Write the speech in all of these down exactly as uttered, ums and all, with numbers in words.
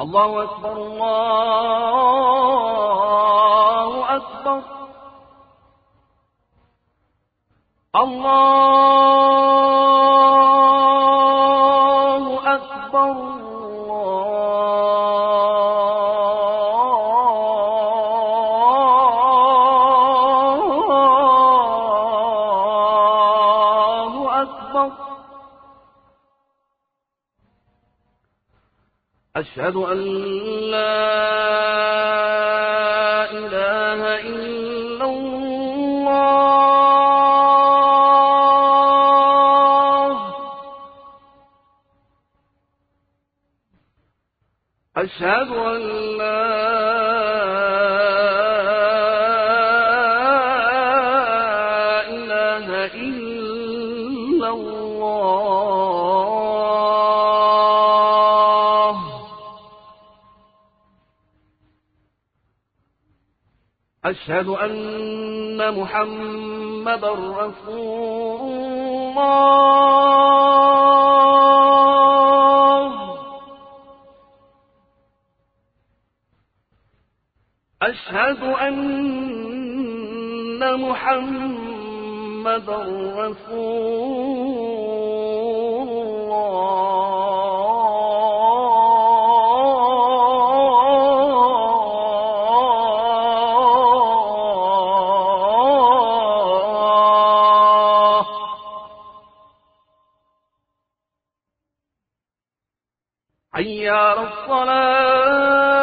الله أكبر الله أكبر الله أكبر الله أكبر. أشهد أن لا إله إلا الله. أشهد أن لا إله إلا الله. أشهد أن محمدا رسول الله. أشهد أن محمدا رسول الله. حي على الصلاة.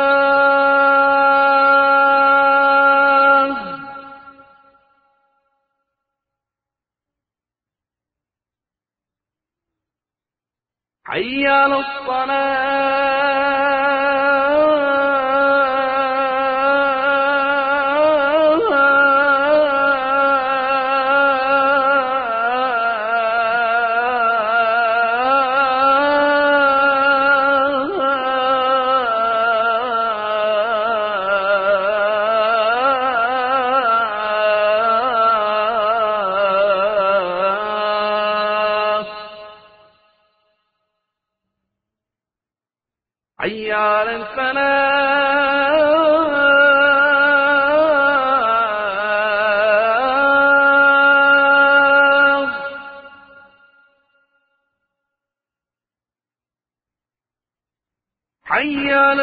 حي على حي على الفلاح. حي على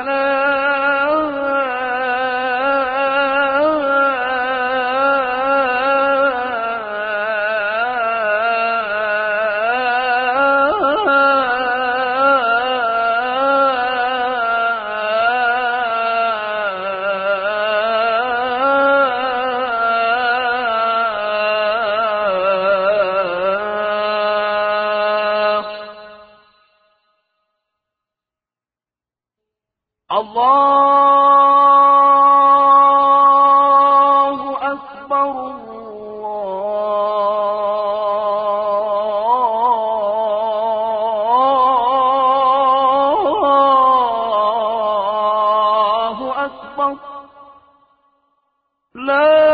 الله أكبر الله أكبر. لا